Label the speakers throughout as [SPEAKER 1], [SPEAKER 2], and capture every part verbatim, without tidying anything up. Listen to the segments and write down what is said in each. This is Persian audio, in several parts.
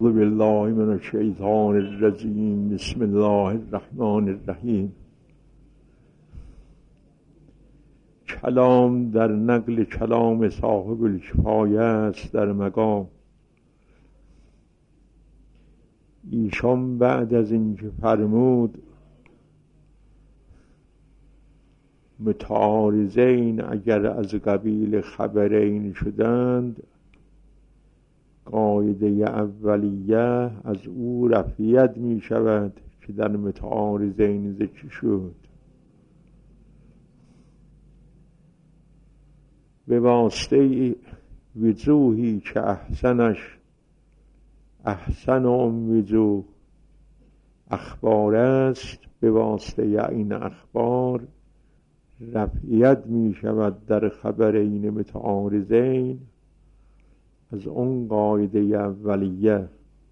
[SPEAKER 1] اعوذ بالله من الشیطان الرجیم. بسم الله الرحمن الرحیم. کلام در نقل کلام صاحب الکفایه است در مقام. ایشان بعد از اینکه فرمود متعارضین اگر از قبیل خبرین شدند، قاعده اولیه از او رفعیت می شود که در متعارضین ذکر شد. به واسطه وجوهی که احسنش احسن آن وجوه اخبار است، به واسطه این اخبار رفعیت می شود در خبرین متعارضین از اون قاعده اولیه.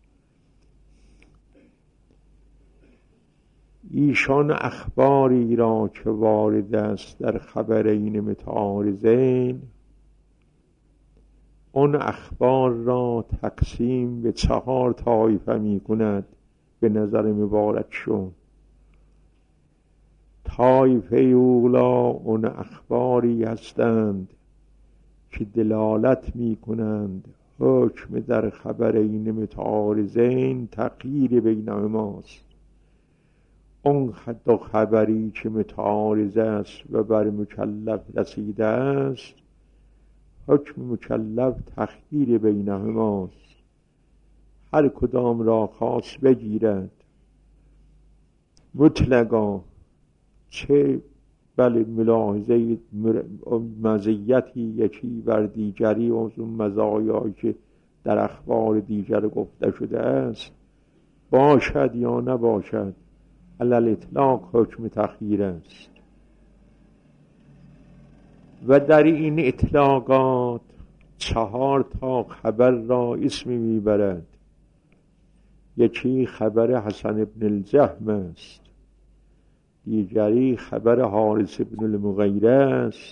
[SPEAKER 1] ایشان اخباری را که وارد است در خبرین متعارضین، اون اخبار را تقسیم به چهار طایفه می کند به نظر مبارکشون. طایفه اولا اون اخباری هستند که دلالت می کنند حکم در خبرین متعارضین تغییر بینهماست. اون دو خبری که متعارض است و بر مکلف رسیده است، حکم مکلف تغییر بینهماست. هر کدام را خاص بگیرد مطلقا، چه بله ملاحظه مزیتی یکی بر دیگری و اون مزایایی که در اخبار دیگر گفته شده است باشد یا نباشد، علل اطلاق حکم تخییر است. و در این اطلاقات چهار تا خبر را اسمی میبرد. یکی خبر حسن ابن الجهم است، دیگری خبر حارث ابن المغیره است،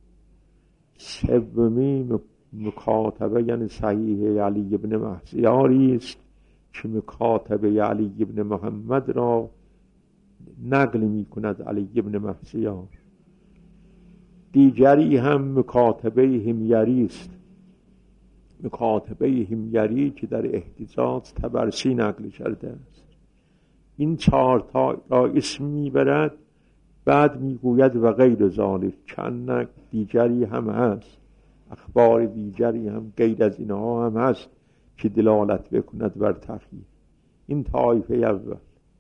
[SPEAKER 1] سومی مکاتبه یعنی صحیح علی ابن مهسیاری است که مکاتبه علی ابن محمد را نقل می کند علی ابن مهسیار. دیگری هم مکاتبه همیری است، مکاتبه همیری که در احتجاج طبرسی نقل کرده است. این چهار تا را اسم میبرد، بعد میگوید و غیر ذالک، چند دیگری هم هست، اخبار دیگری هم غیر از اینها هم هست که دلالت بکند بر تخییر. این طایفه اول.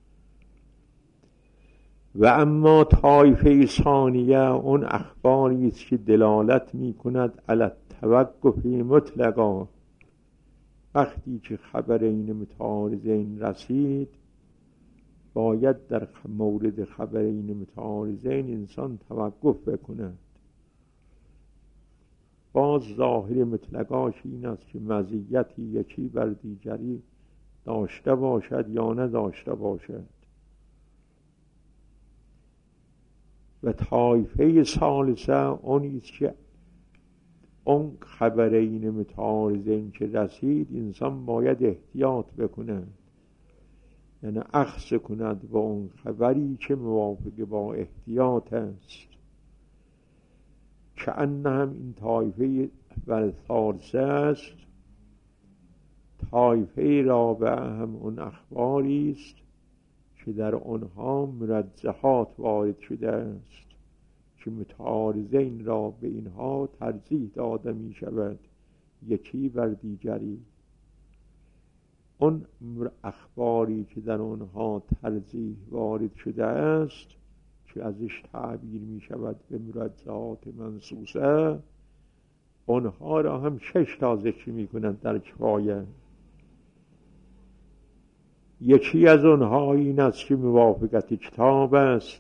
[SPEAKER 1] و اما طایفه ثانیه اون اخباری است که دلالت میکند علی توقف مطلقا. وقتی که خبر این متعارضین رسید، باید در مورد خبرین متعارضین انسان توقف بکند. باز ظاهر مطلقاش این است که مزیتی یکی بر دیگری داشته باشد یا نداشته باشد. و طایفه ثالثه اونی است که اون خبرین متعارضین که رسید انسان باید احتیاط بکند، یعنی اخذ کند با اون خبری که موافق با احتیاط است. که ان هم این طایفه و ثالثه است. طایفه رابعه هم اون اخباری است که در آنها مرجحات وارد شده است که متعارضین را به اینها ترجیح داده می شود یکی بر دیگری. اون اخباری که در آنها ترجیح وارد شده است که ازش تعبیر می شود به مرجحات منصوصه، آنها را هم شش تا ذکر می کنند در کفایه. یکی از آنها این است که موافقت کتاب است،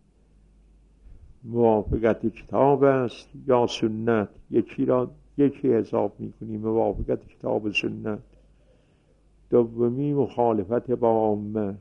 [SPEAKER 1] موافقت کتاب است یا سنت. یکی را یکی حساب می کنیم موافقت کتاب و سنت. دومی مخالفت با عامه.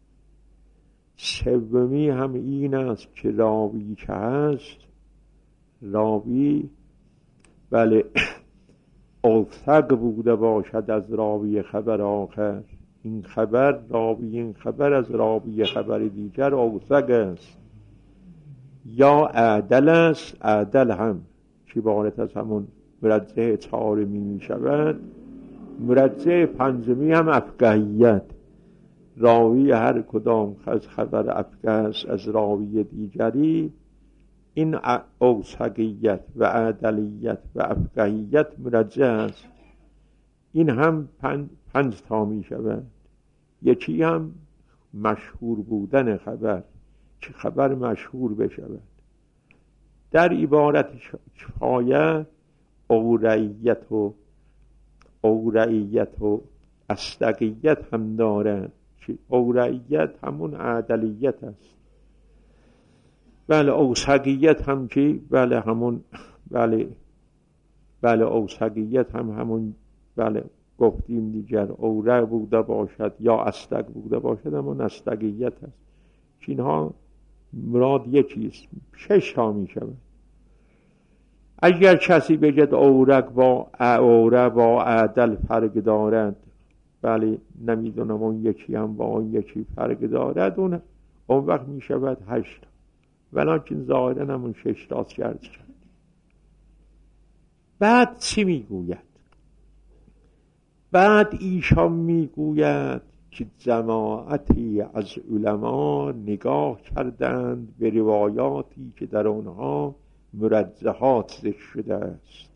[SPEAKER 1] سومی هم این است که راوی که هست، راوی بله اوثق بوده باشد از راوی خبر آخر. این خبر، راوی این خبر از راوی خبر دیگر اوثق است یا اعدل است. اعدل هم که عبارت از همون مرجع چهارمی می شود. مرجع پنجمی هم افقهیت، راوی هر کدام از خبر افقه است از راوی دیگری. این اوثقیت و اعدلیت و افقهیت مرجع است. این هم پنج, پنج تا می شود. یکی هم مشهور بودن خبر، که خبر مشهور بشود. در عبارت کفایه اورعیت و اورعیت و اصدقیت هم دارد. اورعیت همون عدلیت است. بله اوثقیت هم که بله همون بله بله اوثقیت هم همون بله گفتیم دیگر اورع بوده باشد یا اصدق بوده باشد، همون اصدقیت است. که اینها مراد یکیست. شش تا می شود. اگر کسی بگد اورق با اورع با عدل فرق دارد، بله نمیدونم اون یکی هم با اون یکی فرق دارد، اون اون وقت می شود هشت. ولیکن ظاهرا همون شش تاست کرد کرد. بعد چی می گوید؟ بعد ایشان می گوید که جماعتی از علما نگاه کردند به روایاتی که در آنها مرجحات ذکر شده است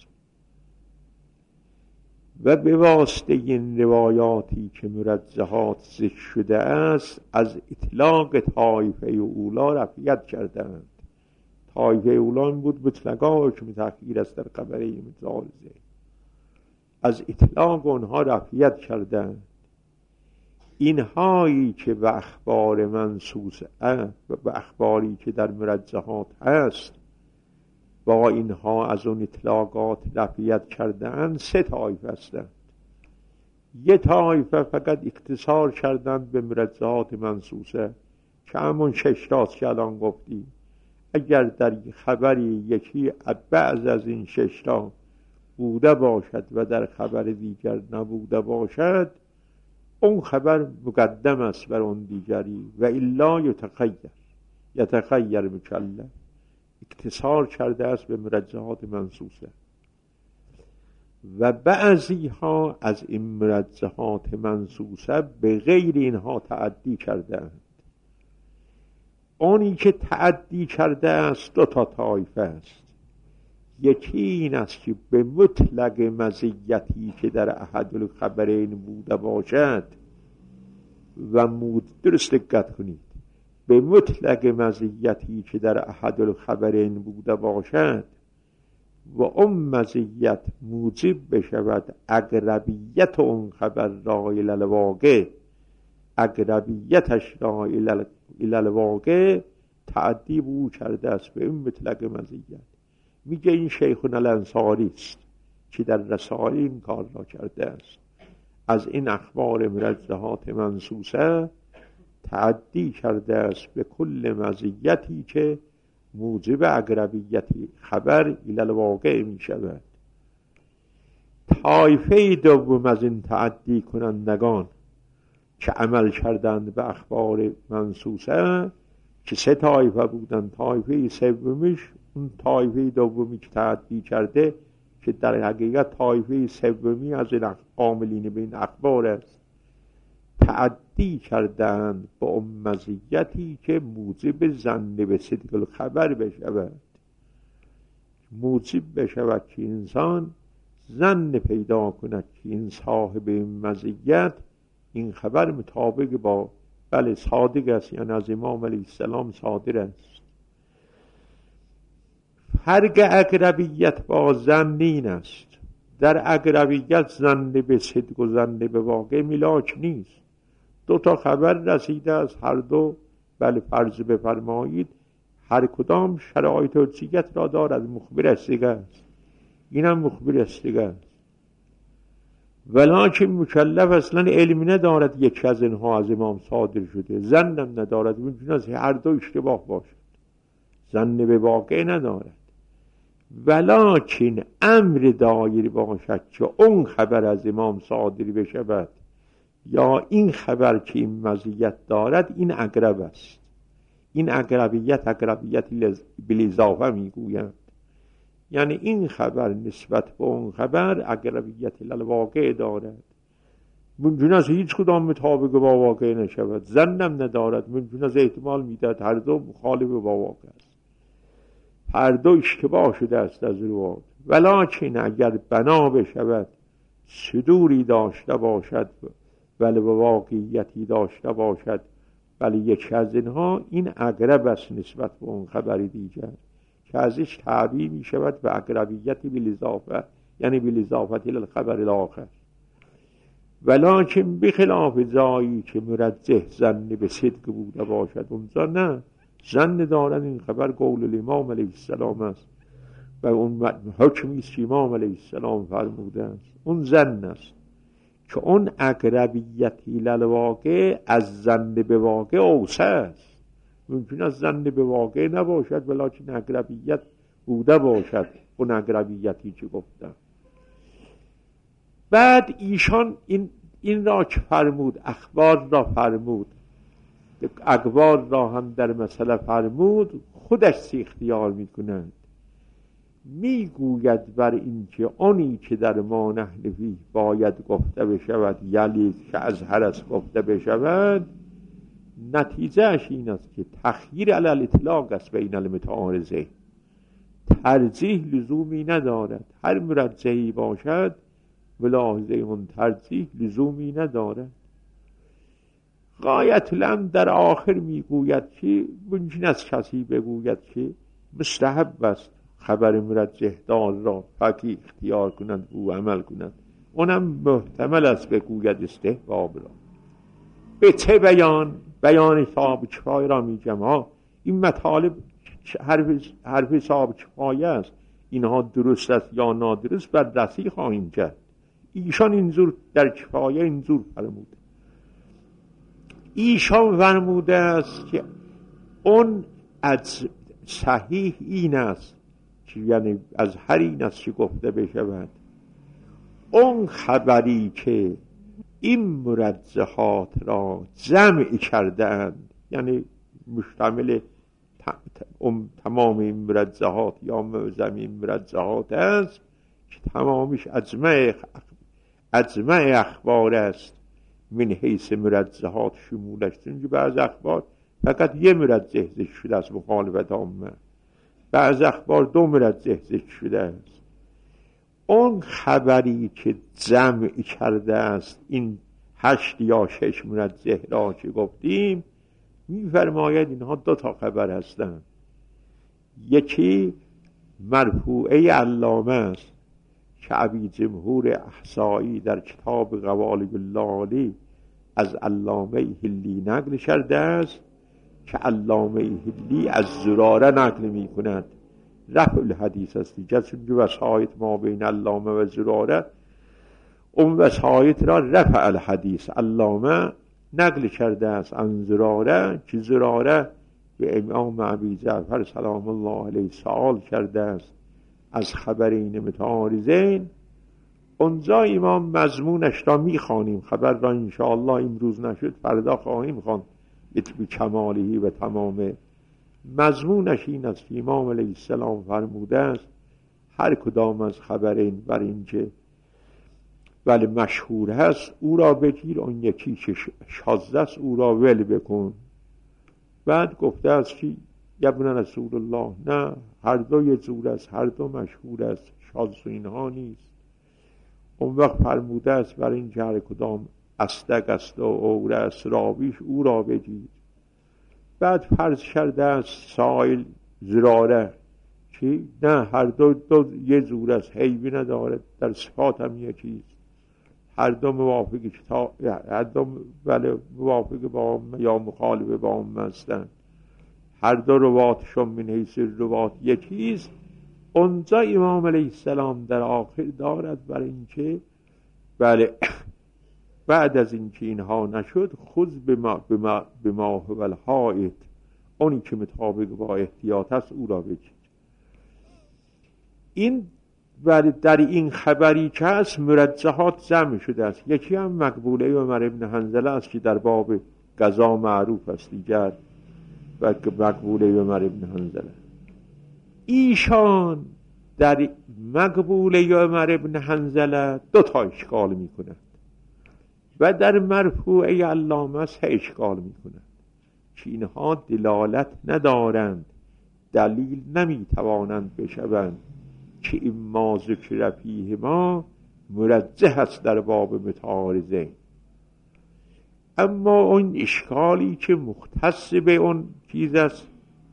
[SPEAKER 1] و به واسطه این روایاتی که مرجحات ذکر شده است از اطلاق طایفه اولا رفعیت کردند. طایفه اولا بود مطلقا که تأخیر است در خبر متعارضه. از اطلاق آنها رفعیت کردند. اینهایی که به اخبار منصوص است و به اخباری که در مرجحات هست با اینها از اون اطلاقات رفعیت کردند سه طایفه هستند. یه طایفه فقط اختصار کردند به مرجحات منصوصه که همون شش تاست که الان گفتیم. اگر در خبری یکی بعض از این شش تا بوده باشد و در خبر دیگر نبوده باشد، اون خبر مقدم است بر اون دیگری و الا یتخیر یتخیر مکلف. اختصار کرده است به مرجحات منصوصه. و بعضی ها از این مرجحات منصوصه به غیر اینها تعدی کرده اند. اونی که تعدی کرده است دو تا طایفه است. یکی این است که به مطلق مزیتی که در احد الخبرین بوده باشد و مود درست دقت کنید، به مطلق مزیتی که در احد الخبرین بوده باشد و اون مزیت موجب بشود اقربیت اون خبر را الی الواقع، اقربیتش را الی الواقع تعدی او کرده است به این مطلق مزیت. میگه این شیخنا الانصاری است که در رسائل این کار را کرده است. از این اخبار مرجحات منصوصه تعدی کرده است به کل مزیتی که موجب اقربیت خبر الی الواقع می شود. طایفه دوم از این تعدی کنندگان که عمل کردند به اخبار منصوصه که سه طایفه بودند، طایفه سومیش اون طایفه دومی که تعدی کرده که در حقیقت طایفه سومی از این عاملین به این اخبار است، تعدی کردند با اون مزیتی که موجب ظن به صدق الخبر بشود، موجب بشود که انسان ظن پیدا کند که این صاحب این مزیت این خبر مطابق با بله صادق است، یعنی از امام علیه السلام صادر است. فرق اقربیت با ظنین است. در اقربیت ظن به صدق و ظن به واقع ملاک نیست. دو تا خبر رسیده از هر دو، بله فرض بفرمایید هر کدام شرایط حجیت را دارد. مخبر استیگه است، اینم مخبر استیگه است، ولکن مکلف اصلا علم ندارد یکی از اینها از امام صادر شده، ظنم ندارد. ممکن است هر دو اشتباه باشد، ظن به واقع ندارد. ولکن امر دایری باشد که اون خبر از امام صادری بشود یا این خبر که این مزیت دارد، این اقرب است. این اقربیت اقربیتی بالاضافه میگویند، یعنی این خبر نسبت به اون خبر اقربیت للواقع دارد. ممکن است هیچ کدام مطابق با واقع نشود، ظنم ندارد، ممکن است احتمال میدهد هر دو مخالف با واقع است، هر دو اشتباه شده است از روات. ولکن اگر بنا بشود صدوری داشته باشد ولی به واقعیتی داشته باشد، ولی یکی از اینها، این اقرب است نسبت به اون خبر دیگر که ازش تعبیر می شود به اقربیتی بالاضافه، یعنی بالاضافه للخبر الاخر. ولکن بخلاف جایی که مرجح ظن به صدق بوده باشد، اونجا نه، ظن دارد این خبر قول الامام علیه السلام است و اون حکمی است که امام علیه السلام فرموده است، اون ظن است که اون اقربیتی للواقع از ظن به واقع اوسع است. ممکن است ظن به واقع نباشد ولکن اقربیت بوده باشد، اون اقربیتی که گفتم. بعد ایشان این این را که فرمود، اخبار را فرمود، اقوال را هم در مسئله فرمود، خودش سی اختیار می کنند. می گوید بر این که آنی که در ما نحن فیه باید گفته بشود، یلی که از هر از گفته بشود، نتیجهش این است که تخییر علی الاطلاق است بین المتعارضه، ترجیح لزومی ندارد. هر مرجحی باشد ملاحظه اون ترجیح لزومی ندارد. غایت الامر در آخر میگوید که ممکن است کسی بگوید که مستحب است خبر مرجح دار را فقیه اختیار کنند و عمل کنند، اونم محتمل است بگوید استحباب را. به چه بیان؟ بیان صاحب کفایه را میگم ها، این مطالب حرف, حرف صاحب کفایه است، اینها درست است یا نادرست بررسی خواهیم کرد. ایشان اینجور در کفایه اینجور فرموده، ایشان فرموده است که اون از صحیح این است که یعنی از هر این است که گفته بشود، اون خبری که این مرجحات را جمع کرده اند، یعنی مشتمل تمام این مرجحات یا معظم این مرجحات است که تمامش اجمع اجمع اخبار است، من حیث مرجحات شمولش، چون بعض اخبار فقط یه مرجح ذکر شده است مخالفت عامه، بعض اخبار دو مرجح ذکر شده است. اون خبری که جمع کرده است این هشت یا شش مرجح را که گفتیم، می‌فرماید اینها دو تا خبر هستند. یکی مرفوعه علامه است که ابی جمهور احصایی در کتاب قوالب اللالی از علامه حلی نقل کرده است که علامه حلی از زراره نقل می کند. رفع الحدیث است دیگر، چون وسایط ما بین علامه و زراره، اون وسایط را رفع الحدیث علامه نقل کرده است عن زراره، که زراره به امام ابی جعفر سلام الله علیه سوال کرده است از خبرین متعارضین. اونجا امام مضمونش را میخوانیم، خبر را انشاءالله امروز نشد فردا خواهیم خوان به کمالی و تمام. مضمونش این است که امام علیه السلام فرموده است هر کدام از خبرین بر این که ولی مشهور هست او را بگیر، اون یکی که شاذ است او را ول بکن. بعد گفته است که ابن رسول الله نه، هر دو یه جور است، هر دو مشهور است، شاذ و اینها نیست. اون وقت فرموده است برای این که هر کدام اصدق است و اوره است راویش او را بگیر. بعد فرض کرده است سائل زراره که نه، هر دو, دو یه جور است، حیبی ندارد، در صفات هم یکیست، هر دو موافق کتاب، هر دو ولی موافق با هم یا مخالف با هم هستند، هر دو رواتشون من حیث روات یکیست. اونجا امام علیه السلام در آخر دارد برای اینکه بله بعد از اینکه اینها نشد خذ بما بما بما هو الحائط، اونی که مطابق با احتیاط است او را بگیر. این ولی در این خبری که هست مرجحات جمع شده است. یکی هم مقبوله عمر ابن حنظله است که در باب قضا معروف است دیگر و مقبوله عمر ابن حنظله. ایشان در مقبوله عمر ابن حنظله دو تا اشکال می کند و در مرفوعه علامه سه اشکال می کند که اینها دلالت ندارند، دلیل نمی توانند بشوند که این ما ذکر فیه ما مرجح است در باب متعارضه. اما اون اشکالی که مختص به اون چیز است،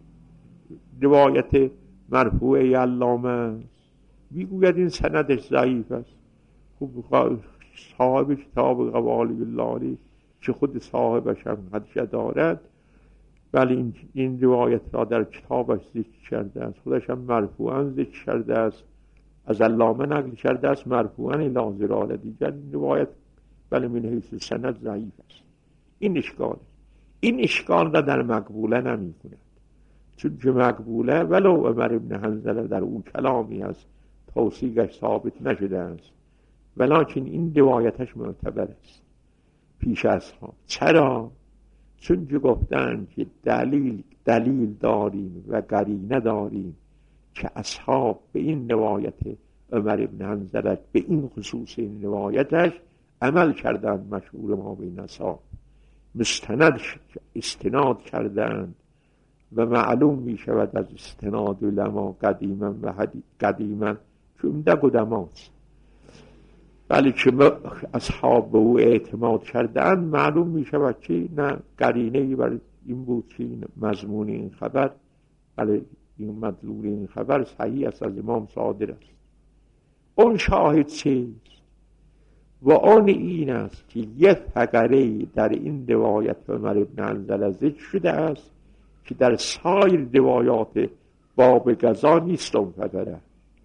[SPEAKER 1] روایت مرفوعه علامه است، میگوید این سندش ضعیف است. خوب صاحب کتاب قوالی الله که خود صاحبش هم حدیث دارد، ولی این, این روایت را در کتابش ذکر کرده است، خودش هم مرفوعاً ذکر کرده است، از علامه نقل کرده است مرفوعاً الی ذلال دیگر. این روایت ولی من حیث سند ضعیف است. این اشکال این اشکال را در مقبوله نمی کند، چون که مقبوله ولو عمر ابن حنظله در اون کلامی است توثیقش ثابت نشده است، ولکن این روایتش معتبر است پیش اصحاب. چرا؟ چون که گفتن که دلیل دلیل داریم و قرینه داریم که اصحاب به این روایت عمر ابن حنظله به این خصوص این روایتش عمل کردند، مشهور ما بین اصحاب مستند استناد کردند و معلوم می شود از استناد علما قدیما و قدیما که عمده قدماست، ولی که اصحاب به او اعتماد کردند، معلوم می شود که نه قرینه‌ای بر این بود که این مضمون این خبر، ولی این مدلول این خبر صحیح است، از امام صادر است. اون شاهد چیست؟ و آن این است که یک فقره در این روایت عمر ابن حنظله ذکر شده است که در سایر روایات باب قضا نیست. اون فقره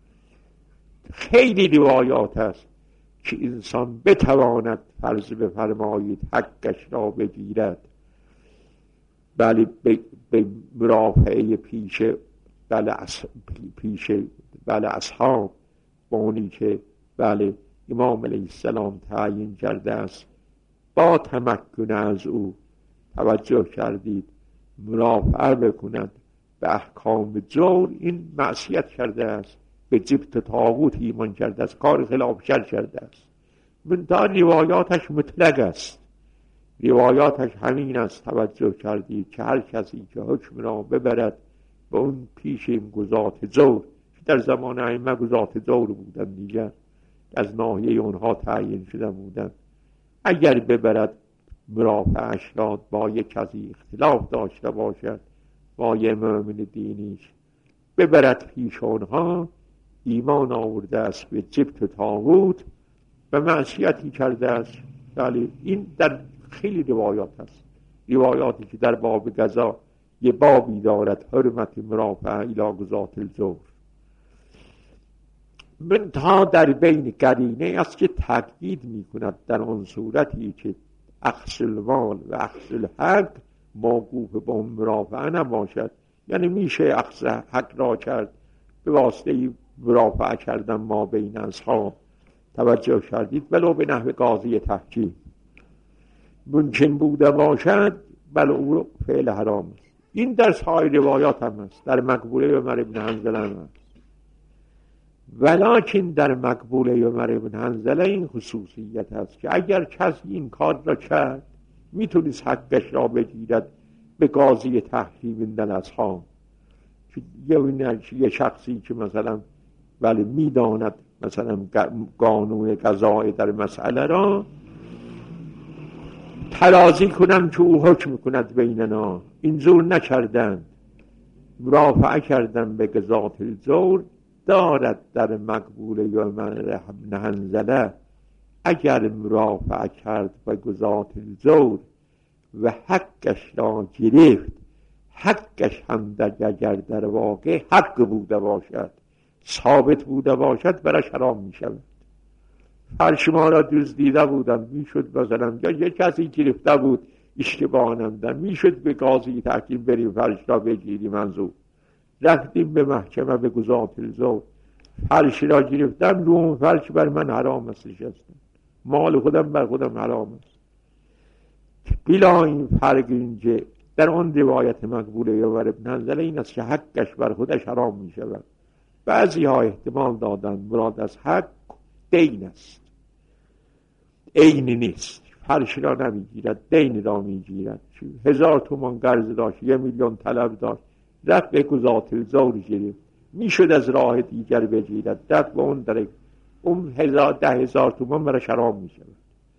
[SPEAKER 1] خیلی روایات است که انسان بتواند فرض بفرمایید حقش را بگیرد، بله به, به مرافعه پیش بله اص... پیش بله اصحاب بانی که بله امام علیه السلام تعیین کرده است، با تمکن از او توجه کردید مرافعه بکند به احکام جور، این معصیت کرده است، به جبت طاغوت ایمان کرده است، کار خلاف شرع کرده است. منتها روایاتش مطلق است، روایاتش همین است، توجه کردید که هر کسی که حکم را ببرد به اون پیش این گزات جور که در زمان ائمه گزات جور بودن دیگر، از ناحیه اونها تعیین شده بودن، اگر ببرد مرافعش را با یک کسی اختلاف داشته باشد با یه مؤمن دینیش، ببرد پیش اونها، ایمان آورده است به جبت طاغوت و معصیتی کرده است. ولی این در خیلی روایات است، روایاتی که در باب قضا یه بابی دارد حرمت مرافعه الی گزات الجور. منتها در بین قرینه است که تأکید می کند در آن صورتی که اخذ المال و اخذ الحق موقوف به اون مرافعه نباشد، یعنی میشه اخذ حق را کرد به واسطه مرافعه کردن ما بین اصحاب، توجه کردید، ولو به نحو قاضی تحکیم ممکن بوده باشد، بل او فعل حرام است. این در سایر روایات هم است، در مقبوله عمر ابن حنظله هم است، ولکن در مقبوله عمر ابن حنظله این خصوصیت است که اگر کسی این کار را کرد میتونست حقش را بگیرد به قاضی تحکیم در اصحاب. یه شخصی که مثلا ولی میداند مثلا قانون قضایی در مسئله را ترازی کنم که او حکم کند بیننا، اینجور نکردن، مرافعه کردن به قضات الجور، دارد در مقبوله عمر ابن حنظله اگر مرافعه کرد به قضات الجور و حقش را گرفت، حقش هم در اگر در واقع حق بوده باشد، ثابت بوده باشد، برش حرام می شود. فرش ما را دزدیده بودن، می شد مثلا یا یک کسی گرفته بود اشتباه نمدن، می شد به قاضی تحکیم بریم فرش را بگیریم، منظور رفتیم به محکمه به قضات الجور، فرشی را گرفتم، رو اون فرش بر من حرام است نشستن، مال خودم بر خودم حرام است. بلا این فرق اینجا در آن روایت مقبوله یاور ابن حنظله این است که حقش بر خودش حرام می شود. بعضی ها احتمال دادن مراد از حق دین است، عین نیست، فرش را نمی گیرد، دین را می گیرد. هزار تومان قرض داشت، یه میلیون طلب داشت، رفت به گزات الزور گرفت، می شد از راه دیگر بگیرد، رفت به اون در اون هزار ده هزار تومان برای حرام می شود.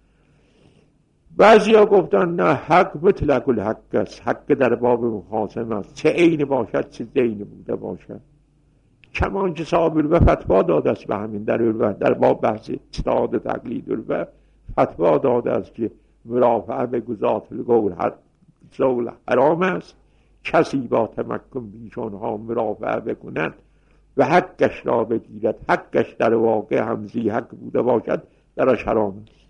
[SPEAKER 1] بعضی ها گفتن نه، حق مطلق الحق است، حق در باب مخاصم است، چه عین باشد چه دین بوده باشد. کمان که صاحب الوه فتوا داده است به همین در الوه، در باب بحث اجتهاد و تقلید الوه فتوا داده است که مرافعه به گزات الزول حرام است، کسی با تمکن بیشانها مرافعه بکند و حقش را بگیرد، حقش در واقع همزی حق بوده باشد درش حرام است.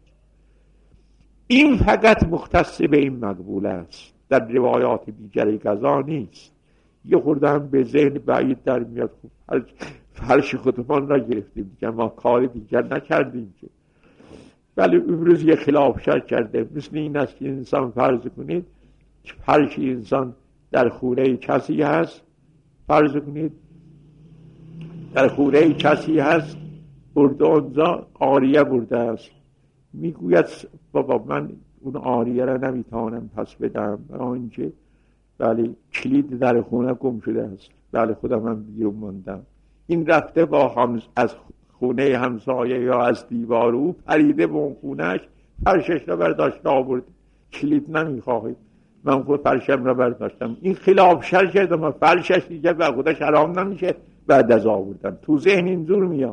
[SPEAKER 1] این فقط مختص به این مقبول است، در روایات دیگری قضا نیست. یه خورده هم به ذهن بعید در میاد، خب فرش خودمان را گرفتیم دیگه، ما کار دیگر نکردیم که. ولی امروز یه خلاف شر کرده، مثل این است که انسان فرض کنید فرش انسان در خونه کسی هست، فرض کنید در خونه کسی هست، برده اونجا آریه برده است، میگوید بابا من اون آریه را نمیتوانم پس بدم، برای اینکه بله کلید در خونه گم شده است، بله خودم هم بیرون ماندم. این رفته با هم از خونه همسایه یا از دیوار او پریده به اون خونهش، فرشش را برداشت آورد، کلید نمیخواهید، من خود فرشم را برداشتم. این خلاف شر کرد، اما فرشش دیگه به خودش حرام نمیشه بعد از آوردن. تو ذهن اینجور میاد.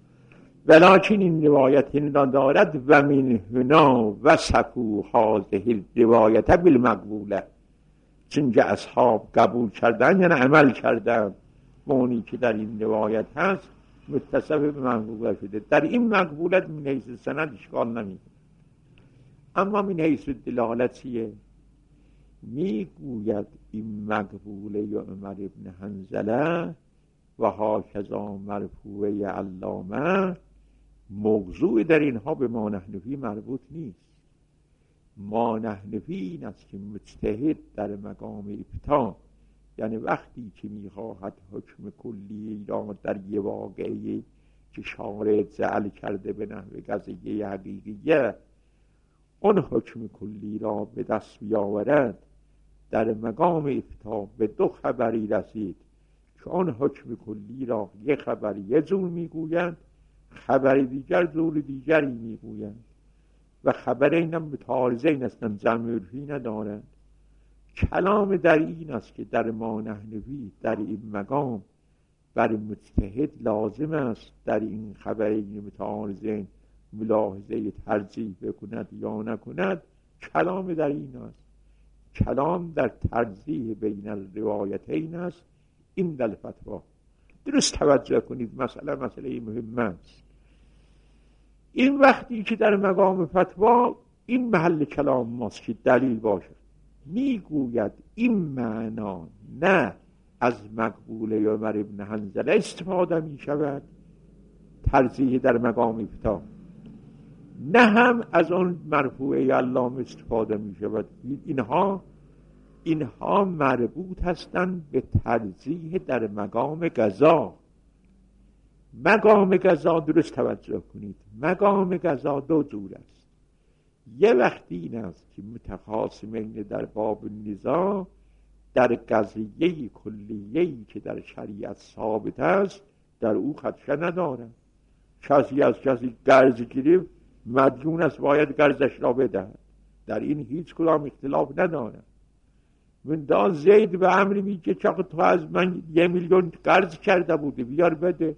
[SPEAKER 1] ولیکن این روایت این را دارد و من هنا وصفوا هذه الروایت بالمقبوله، چون که اصحاب قبول کردن یعنی عمل کردن اونی که در این روایت هست متصف به مقبوله شده. در این مقبولت من حیث سند اشکال نمی، اما من حیث دلالت چیه؟ میگوید این مقبوله یا عمر ابن حنظله و هاکذا مرفوعه علامه موضوع در اینها به ما نحنفی مربوط نیست. ما نحنفی این است که مجتهد در مقام افتاء، یعنی وقتی که میخواهد حکم کلی را در یه واقعی که شارع جعل کرده به نحو قضیه حقیقیه، اون حکم کلی را به دست بیاورد، در مقام افتاء به دو خبری رسید که آن حکم کلی را یک خبر یه جور میگویند، خبر دیگر جور دیگری میگویند و خبر اینم متعارضین هستند، جمع عرفی ندارند. کلام در این است که در ما نحنفی در این مقام بر مجتهد لازم است در این خبرین متعارضین ملاحظه ترجیح بکند یا نکند. کلام در این است، کلام در ترجیح بین الروایتین است. این در فتوا درست توجه کنید، مسئله مسئله مهم است. این وقتی که در مقام فتوا این محل کلام ماست که دلیل باشد، میگوید این معنا نه از مقبوله یا عمر ابن حنظله استفاده می شود ترجیح در مقام فتوا، نه هم از آن مرفوعه علامه استفاده می شود. اینها اینها مربوط هستند به ترجیح در مقام قضا. مقام قضا درست توجه کنید، مقام قضا دو جور است. یه وقتی این است که متخاصمین در باب النزاع در قضیه کلیه‌ای که در شریعت ثابت است در او خدشه ندارند. کسی از کسی قرض گرفت مدیون است، باید قرضش را بدهد، در این هیچ کدام اختلاف ندارند. من دا زید به عمرو میگه چه تو از من یه میلیون قرض کرده بودی بیار بده.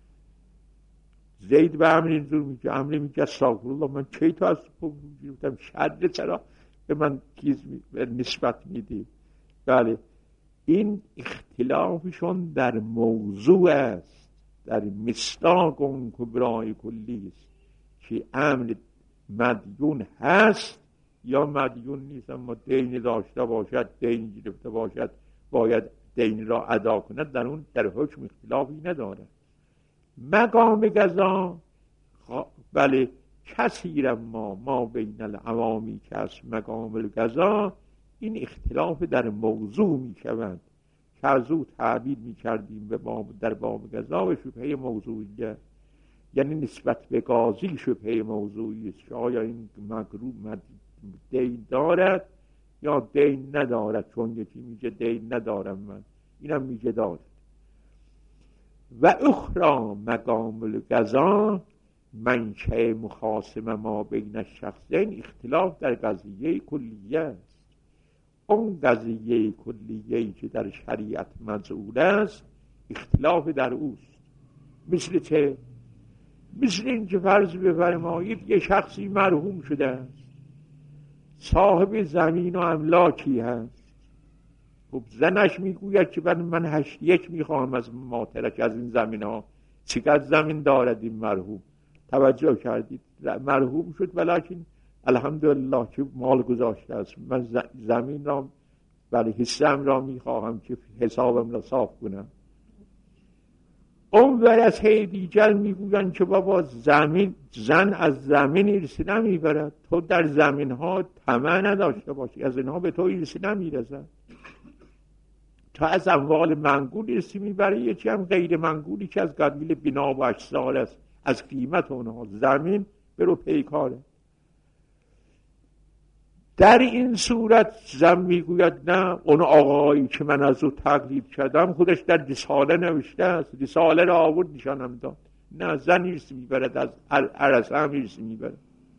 [SPEAKER 1] زید به عمرو اینجور میگه، عمرو میگه استغفرالله من کی تو از تو گرفتم، شر چرا به من چیز نسبت میدی؟ بله این اختلافشون در موضوع است، در مصداق اون کبرای کلی است که امر مدیون هست یا مدیون نیست، اما دین داشته باشد، دین گرفته باشد، باید دین را ادا کند، در اون در حکم اختلافی نداره. مقام قضا بله کثیرا ما ما بین العوامی که از مقام القضا، این اختلاف در موضوع می شود که از او تعبیر می کردیم به باب در باب قضا و شبهه موضوعیه، یعنی نسبت به قاضی شبهه موضوعی است که آیا این مغروب دین دارد یا دین ندارد، چون یکی میگه دین ندارم من، اینم میگه دارد. و اخرى مقام القضا منشأ مخاصمه ما بین الشخصین، اختلاف در قضیه کلیه است. اون قضیه کلیه‌ای که در شریعت مجعول است اختلاف در اوست. مثل چه؟ مثل این که فرض بفرمایید یه شخصی مرحوم شده است، صاحب زمین و املاکی هست. خب زنش میگوید که من هشت یک میخواهم از ماترک از این زمین ها. چقدر زمین دارد این مرحوم؟ توجه کردید؟ مرحوم شد ولیکن الحمدلله که مال گذاشته است. من زمین را ولی حصه‌ام را میخواهم که حسابم را صاف کنم. اون ورثه دیگر میگویند که بابا زمین زن از زمین ارث نمیبرد، تو در زمین ها طمع نداشته باشی، از اینها به تو ارث نمیرسد. تا از اموال منقول ارث میبره، یکی هم غیر منقولی که از قبیل بنا و اجسال است، از قیمت اونها. زمین برو پیکاره. در این صورت زن میگوید نه، اون آقایی که من از او تقلید کردم خودش در رساله نوشته است، رساله را آورد نشانم داد. نه، زن ارث میبرد، از عرصه هم ارث میبرد.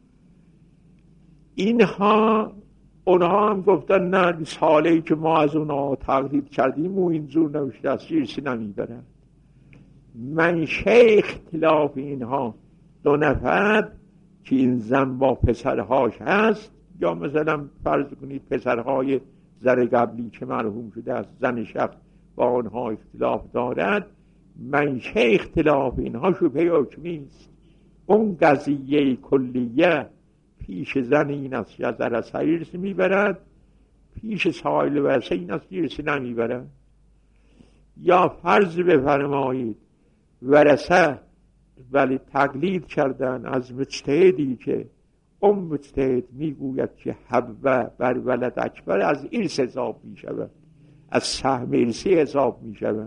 [SPEAKER 1] اینها اونها هم گفتن نه، رساله‌ای که ما از اونها تقلید کردیم او اینجور نوشته است، ارث نمیبرد. منشأ اختلاف اینها دو نفر که این زن با پسرهاش هست، یا مثلا فرض کنید پسرهای زر قبلی که مرحوم شده از زن شخص با آنها اختلاف دارد، منشأ اختلاف اینها شبهه حکمی است. اون قضیه کلیه پیش زن این است که از عرصه ارث میبرد، پیش سایر ورثه این است که ارث نمیبرد. یا فرض بفرمایید ورثه ولی تقلید کردن از مجتهدی که اون مجتهد میگوید که حبه بر ولد اکبر از ارث حساب میشود، از سهم ارثی حساب میشود،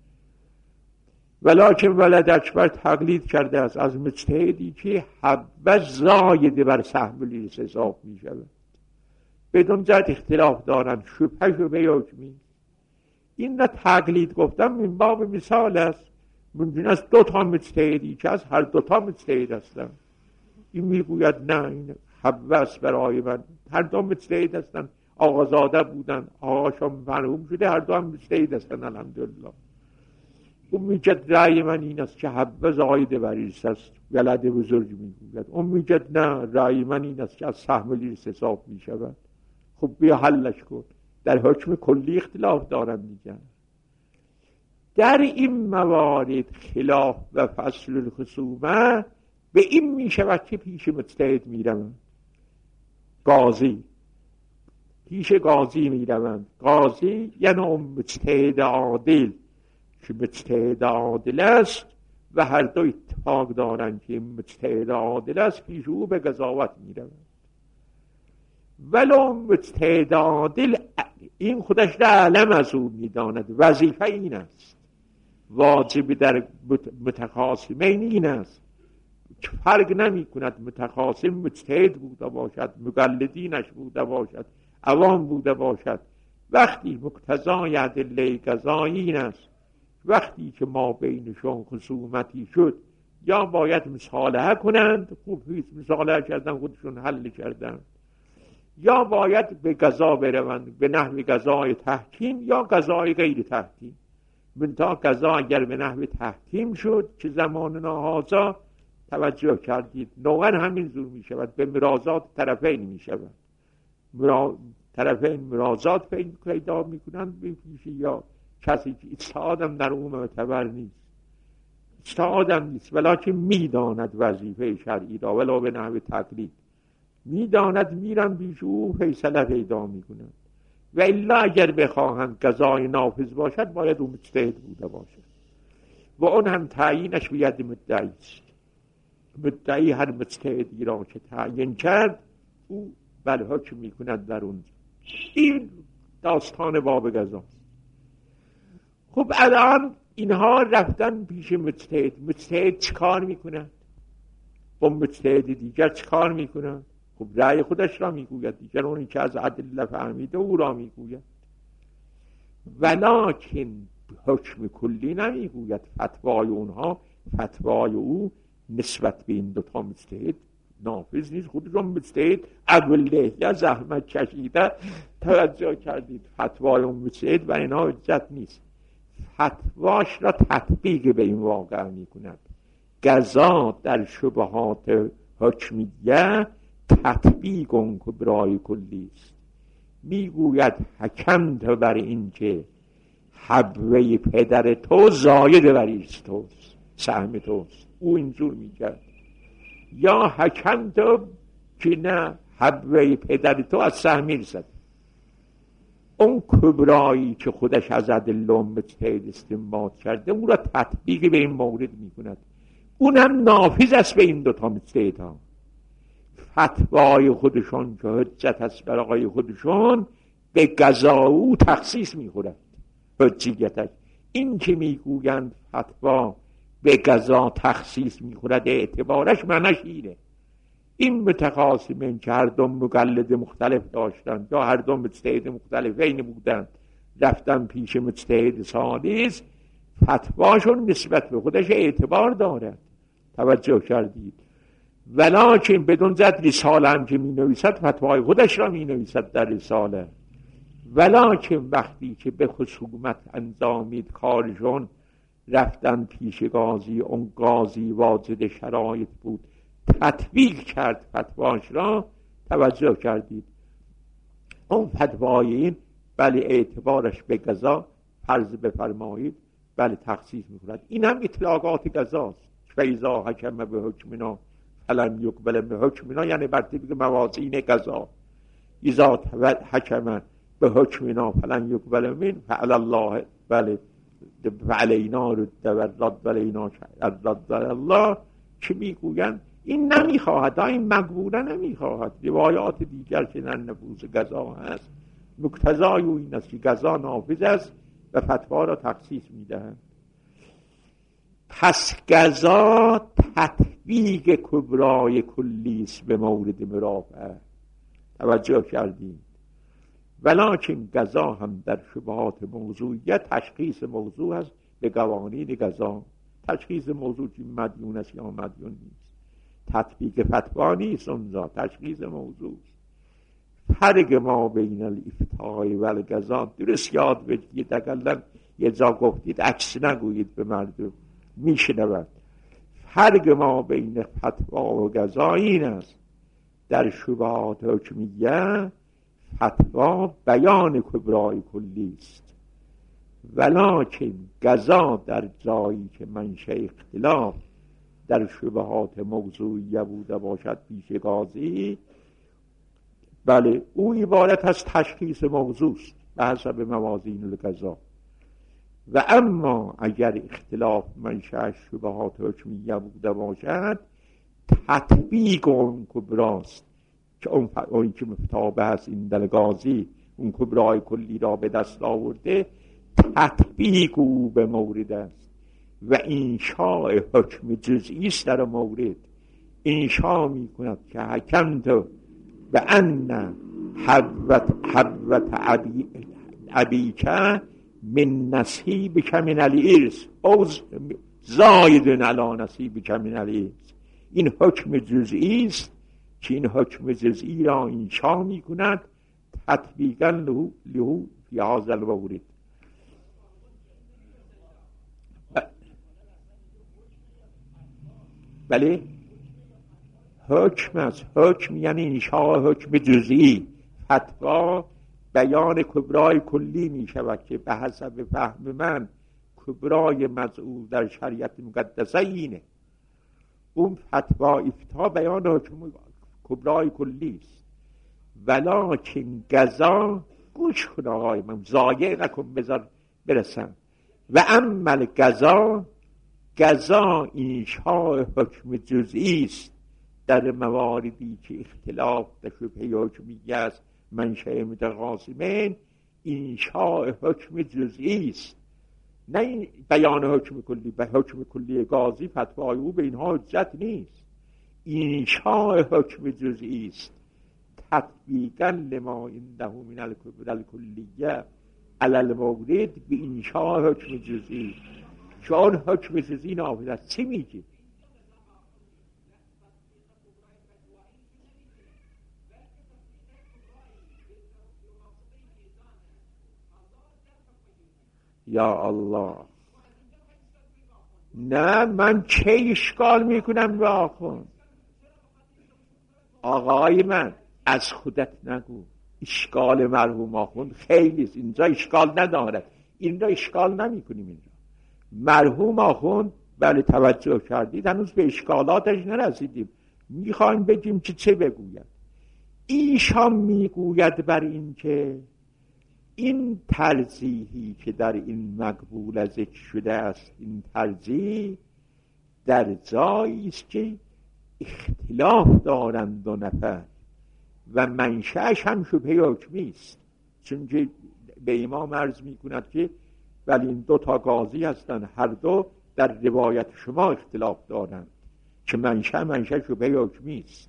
[SPEAKER 1] ولکن ولد اکبر تقلید کرده است از مجتهدی که حبه زاید بر سهم ارث حساب میشود. بدون جهت اختلاف دارن، شبهه شبهه حکمی. این نه تقلید گفتم من باب مثال است. ممکن است دو تا مجتهدی که از هر دو تا مجتهد هستن، این میگوید نه این حبه است برای من، هر دو مجتهد هستن، آقازاده بودن، آقاشون مرحوم شده، هر دو هم مجتهد هستن الحمدلله. اون میگد رأی من این است که حبه زاید بر ارث است، ولد بزرگ میگوید. اون میگد نه رأی من این است که از سهم ارث حساب میشود. خب بیا حلش کن. در حکم کلی اختلاف دارن دیگه. در این موارد خلاف و فصل الخصومه به این می شود که پیش مجتهد می روند، قاضی پیش قاضی می روند. قاضی یعنی اون مجتهد عادل که مجتهد عادل است و هر دو اتفاق دارند که مجتهد عادل است، پیش او به قضاوت می روند. ولو مجتهد عادل این خودش را علم از او می داند، وظیفه این است، واجب در متخاصمین این است، فرق نمی کند متخاصم مجتهد بوده باشد، مقلدینش بوده باشد، عوام بوده باشد. وقتی مقتضای ادله قضایی این است، وقتی که ما بینشون خصومتی شد، یا باید مصالحه کنند، خوب هیچ مصالحه کردن خودشون حل کردن، یا باید به قضا بروند به نحو قضای تحکیم یا قضای غیر تحکیم. منتها قضا اگر به نحو تحکیم شد که زماننا هذا توجه کردید نوعا همین زور می شود، به مرازات طرفین می شود. مرا... طرفین مرازات پیدا می کنند به پیش یا کسی که اجتهادم در اون معتبر نیست، اجتهادم نیست ولیکن می داند وظیفه شرعی را ولو به نحو تقلید می داند، میرن پیش او فیصله پیدا می کنند. و الا اگر بخواهند قضای نافذ باشد باید اون مجتهد بوده باشد. و اون هم تعیینش به ید مدعی است. مدعی هر مجتهدی را که تعیین کرد او بله حکم میکند در اون. این داستان باب قضا. خب الان اینها رفتن پیش مجتهد. مجتهد چه کار میکند؟ با مجتهد دیگر چه کار میکند؟ خب رأی خودش را میگوید، دیگر اونی که از ادله فهمیده او را میگوید، ولکن حکم کلی نمیگوید. فتوای اونها، فتوای او نسبت به این دوتا مجتهد نافذ نیست. خودشون مجتهد اول یا زحمت کشیده. توجه کردید؟ فتوای اون مجتهد و اینا حجت نیست. فتواش را تطبیق به این واقع میکند. قضا در شبهات حکمیه تطبیق اون کبرای کلی است. میگوید حکم تو بر این که حبوه پدر تو زاید وریث توست، سهم توست. او اینجور میگه. یا حکم تو که نه، حبوه پدر تو از سهم میرسد. اون کبرایی که خودش از ادله مجتهد استنباط کرده اون را تطبیق به این مورد میکند. اونم نافذ است به این دوتا مجتهدها. فتوای خودشون که حجت است برای خودشون به قضا او تخصیص میخورد حجیتش. این که میگویند فتوا به قضا تخصیص میخورد اعتبارش معنیش اینه. این متخاصمین که هر دو مقلد مختلف داشتند یا هر دو مجتهد مختلفین بودند رفتن پیش مجتهد ثالث، فتواشون نسبت به خودش اعتبار دارد. توجه کردید؟ ولکن بدون زد رساله هم که می نویسد فتوای خودش را می نویسد در رساله. ولکن وقتی که به خصومت انجامید کارشون، رفتن پیش قاضی، اون قاضی واجد شرایط بود، تطبیق کرد فتواش را. توجه کردید؟ اون فتوای این بله اعتبارش به قضا فرض بفرمایید بله تخصیص می‌کند. این هم اطلاقات قضاست. فیضا حکم به حکمنا فلن یقبل به حکمنا، یعنی بر طبق موازین قضا. اذا حکم به حکمنا فلن یقبل من فعلی الله بله فعلینا رد و رد ولینا رد الله. که میگویند این نمیخواهد، این مقبوله نمیخواهد. روایات دیگر که در نفوذ قضا هست مقتضای این است که قضا نافذ است و فتوا را تخصیص میدهند. پس قضا تطبیق کبرای کلی است به مورد مرافعه. توجه کردیم؟ ولکن قضا هم در شبهات موضوعیت تشخیص موضوع است به قوانین قضا. تشخیص موضوع که مدیون است یا مدیون نیست. تطبیق فتوا نیست، اونجا تشخیص موضوع است. فرق ما بین الافتای و القضا درست یاد بگیرید. اگر یه جا گفتید عکس نگویید به مردم، میشنود. فرق ما بین فتوا و قضا این است: در شبهات حکمیه فتوا بیان کبرای کلی است، ولکن قضا در جایی که منشأ اختلاف در شبهات موضوعیه بوده باشد پیش قاضی، بله او عبارت از تشخیص موضوع است به حسب موازین القضا. و اما اگر اختلاف منشأ شبهات حکمیه بوده باشد، تطبیق اون کبراست که اون اون که مفتابه هست این در قاضی اون کبرای کلی را به دست آورده، تطبیق او به مورد است و انشاء حکم جزئی است در مورد. انشاء می کند که حکم تو به ان حبت حبت عبی عبیکه من نصیب کمن الارث او زاید علی نصیب کمن الارث. این حکم جزئی است که این حکم جزئی را انشاء می کند تطبیقا له له فی هذا المورد. بله حکم است. حکم یعنی انشاء حکم جزئی. فتوا بیان کبرای کلی می شود که به حسب فهم من کبرای مزعوم در شریعت مقدسه اینه. اون فتوا افتا بیان حکم کبرای کلی است. ولکن قضا، گوش کن آقای من، ضایع نکن بذار برسم. و عمل قضا قضا انشاء حکم جزئی است در مواردی که اختلاف در شبهه حکمیه است منشأ متقاسمین. انشاء حکم جزئی است، نه بیان حکم کلی. به حکم کلی قاضی فتوای او به اینها حجت نیست. انشاء حکم جزئی است تطبیقا لما عنده من الکلیه علی المورد به انشاء حکم جزئی. چون حکم جزئی نافذ است. چی میگی؟ یا الله، نه من چه اشکال میکنم به آخوند؟ آقای من از خودت نگو. اشکال مرحوم آخوند خیلی است، اینجا اشکال ندارد. اینجا اشکال نمیکنیم. اینجا مرحوم آخوند بله توجه کردید، هنوز به اشکالاتش نرسیدیم. میخوایم بگیم که چه بگوید. ایشان میگوید بر این که این ترجیحی که در این مقبول ذکر شده است، این ترجیح در جایی است که اختلاف دارند دو نفر و منشأش هم شبهه حکمی است. چون که به امام عرض میکند که ولی این دو تا قاضی هستند، هر دو در روایت شما اختلاف دارند که منشأ منشأ شبهه حکمی است.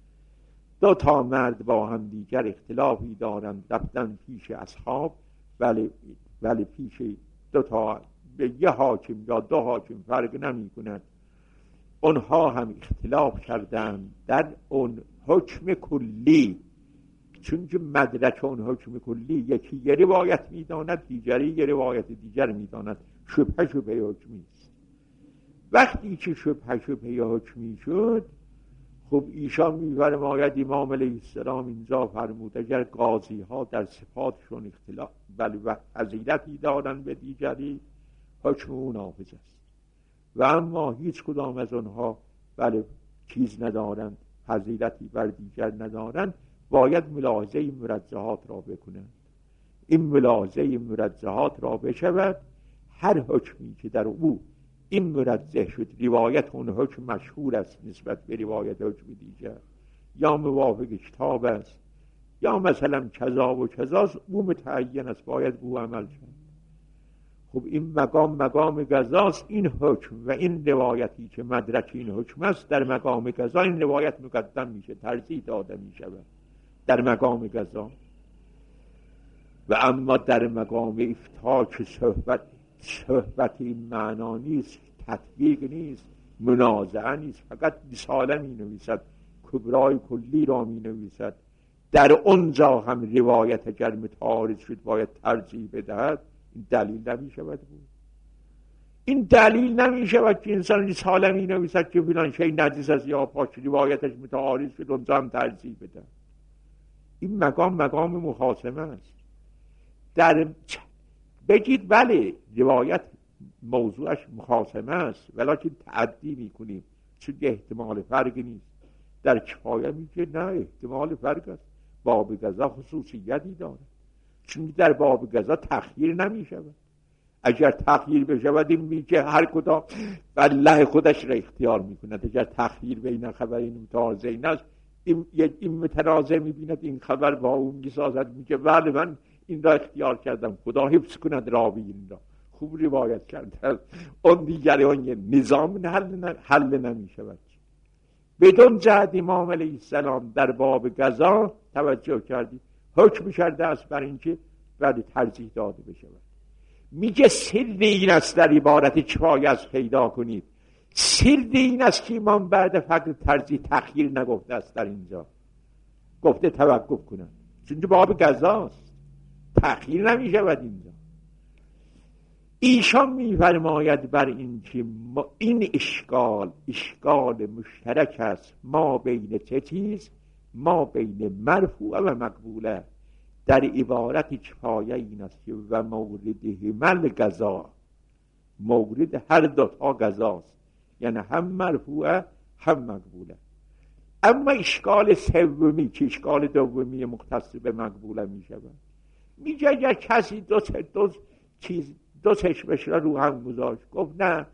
[SPEAKER 1] دو تا مرد با هم دیگر اختلافی دارند، رفتن پیش اصحاب، ولی ولی پیش دو تا به یه حاکم یا دو حاکم فرق نمی کند. اونها هم اختلاف کردند در اون حکم کلی، چون که مدرک اون حکم کلی یکی یه روایت میداند، دیگری یه روایت دیگر میداند. شبهه شبهه حکمی است. وقتی که شبهه شبهه حکمی شد، خب ایشان می‌فرماید امام علیه السلام اینجا فرمود اگر قاضی ها در صفاتشون اختلاف بل و فضیلتی دارند به دیگری، حکم اون نافذ است. و اما هیچ کدام از آنها بله چیز ندارند، فضیلتی بر دیگر ندارند، باید ملاحظه مرجحات را بکنند. این ملاحظه مرجحات را بشود، هر حکمی که در او این مرجح شد روایت اون حکم مشهور است نسبت به روایت حکم دیگر، یا موافق کتاب است، یا مثلا کذا و کذاست، او متعین است، باید او عمل شد. خب این مقام مقام قضاست. این حکم و این روایتی که مدرک این حکم است در مقام قضا، این روایت مقدم میشه، ترجیح داده میشود در مقام قضا. و اما در مقام افتاء که صحبت صحبت این معنا نیست، تطبیق نیست، منازعه نیست، فقط رساله می نویسد، کبرای کلی را می نویسد. در اونجا هم روایت اگر متعارض شد باید ترجیح بدهد. این دلیل نمی شود بود. این دلیل نمی شود که انسان رساله می نویسد که فلان شی نجس است یا پاک، روایتش متعارض شد اونجا هم ترجیح بده. این مقام مقام مخاصمه است. در بگید بله روایت موضوعش مخاصمه است، ولیکن تعدی میکنیم چون احتمال فرقی نیست. در کفایه میگه نه احتمال فرق است. باب قضا خصوصیتی داره، چون در باب قضا تخییر نمیشود. اگر تخییر بشود این میگه هر کدام الله خودش را اختیار میکند. اگر تخییر بین خبرین متعارضین است، این این متنازع میبیند این خبر با اون میسازد، میگه بله من این را اختیار کردم، خدا حفظ کند راوی این را خوب روایت کرده. اون دیگر اون نظام حل, حل نمی شود. بدون جهت امام علیه السلام در باب قضا توجه کردید حکم کرده است بر اینکه بعد ترجیح داده بشود. میگه سر این است در عبارت کفایه است پیدا کنید. سر این است که امام بعد فقط ترجیح تخییر نگفته است، در اینجا گفته توقف کنند، چون باب قضا است، تخییر نمی شود اینجا. ایشان می‌فرماید بر این که این اشکال اشکال مشترک است ما بین چه چیز؟ ما بین مرفوع و مقبوله. در عبارت کفایه این است که و مورد همل قضا، مورد هر دو تا قضاست، یعنی هم مرفوع هم مقبوله. اما اشکال سومی که اشکال دومی مختص به مقبوله می شود، میگه اگر کسی دو دو چیز دو چشمش را رو هم گذاشت، گفت نه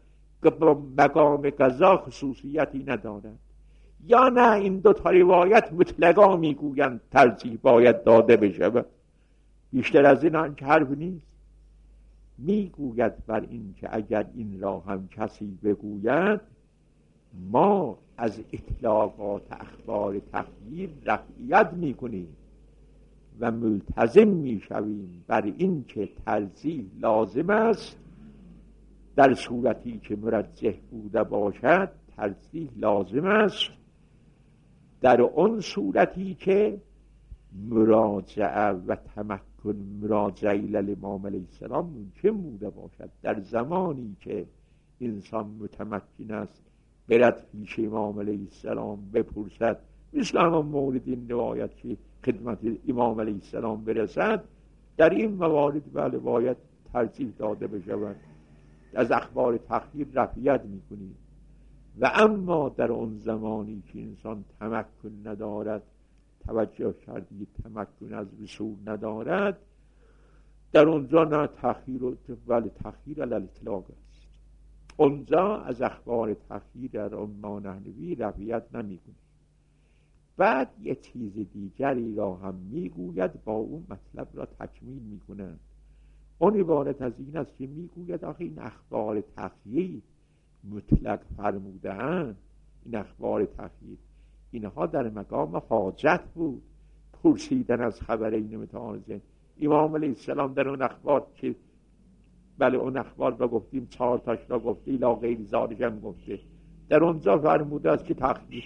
[SPEAKER 1] که با مقام قضا خصوصیتی ندارد، یا نه این دو تا روایت مطلقا میگویند ترجیح باید داده بشود. بیشتر از این آنچه حرف نیست. میگوید بر این که اگر این را هم کسی بگوید ما از اطلاقات اخبار تغییر رفعیت میکنیم و ملتزم میشویم بر این که ترجیح لازم است. در صورتی که مرجح بوده باشد ترجیح لازم است، در اون صورتی که مراجعه و تمکن مراجعه الی امام علیه السلام ممکن بوده باشد. در زمانی که انسان متمکن است برد پیش امام علیه السلام بپرسد، مثل همان مورد این روایت که خدمت امام علیه السلام برسد، در این موارد بله باید ترجیح داده بشود، از اخبار تخییر رفعیت میکنیم. و اما در اون زمانی که انسان تمکن ندارد، توجه کردید تمکن از وصول ندارد، در اونجا نه تخییر و ولی تخییر علی الاطلاق است. اونجا از اخبار تخییر در اون مانحنوی رفعیت نمیکنیم. بعد یه چیز دیگری را هم میگوید، با اون مطلب را تکمیل میکنند. اون عبارت از این است که میگوید آخه این اخبار تخییر مطلق فرموده‌اند، این اخبار تخییر اینها در مقام حاجت بود، پرسیدن از خبرین متعارضین. امام علیه السلام در اون اخبار که بله اون اخبار را گفتیم چهار تاش را گفته، الی غیر ذالک هم گفته، در اونجا فرموده است که تخییر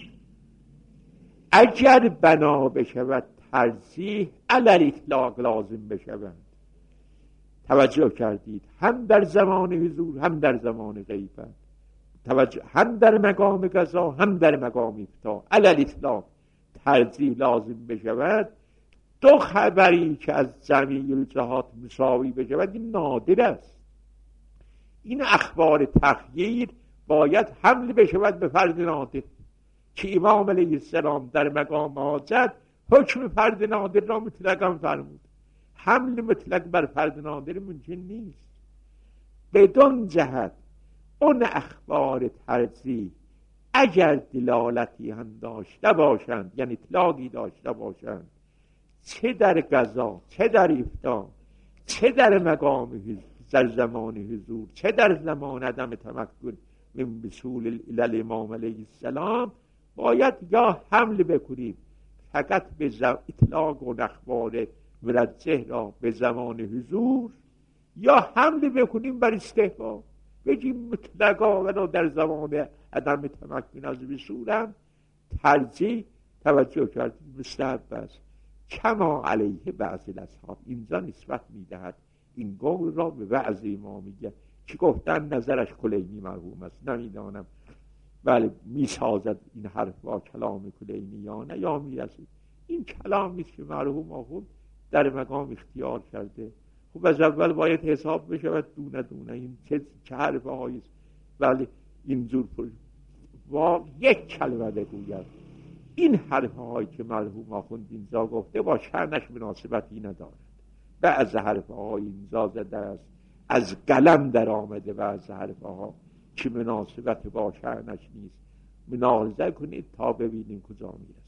[SPEAKER 1] اگر بنا بشود ترجیح علی الاطلاق لازم بشود. توجه کردید، هم در زمان حضور هم در زمان غیبت، توجه هم در مقام قضا هم در مقام افتاء علی الاطلاق ترجیح لازم بشود. دو خبری که از جمیع الجهات مساوی بشود این نادر است. این اخبار تخییر باید حمل بشود به فرد نادر که امام علیه السلام در مقام حاجت حکم فرد نادر را مطلقاً فرمود. حمل مطلق بر فرد نادر ممکن نیست. بدون جهت اون اخبار ترجیح اگر دلالتی هم داشته باشند، یعنی اطلاقی داشته باشند، چه در قضا چه در افتاء چه در مقام در زمان حضور چه در زمان عدم تمکن من وصول الی امام علیه السلام، باید یا حمل بکنیم فقط به اطلاق و اخبار مرجح را به زمان حضور، یا حمل بکنیم بر استحباب، بگیم مطلقا و در زمان عدم تمکن از وصولم ترجیح توجه کردیم مستحب است. کما علیه بعض الاصحاب، اینجا نسبت میدهد این قول را به بعض امامیه که گفتن نظرش کلینی مرحوم است. نمیدانم بله میسازد این حرف با کلام کلینی یا نه، یا میرسید این کلام نیست که مرحوم آخوند در مقام اختیار کرده. خب از اول باید حساب بشود دونه دونه این چه, چه حرف هایی است. ولی اینجور و یک کلمه بگوید این حرف هایی که مرحوم آخوند اینجا گفته با شأنش مناسبتی ندارد. بعض حرف های اینجا زده است از قلم در آمده، بعض حرف ها که مناسبت با شأنش نیست. منازعه کنید تا ببینیم کجا میرسید.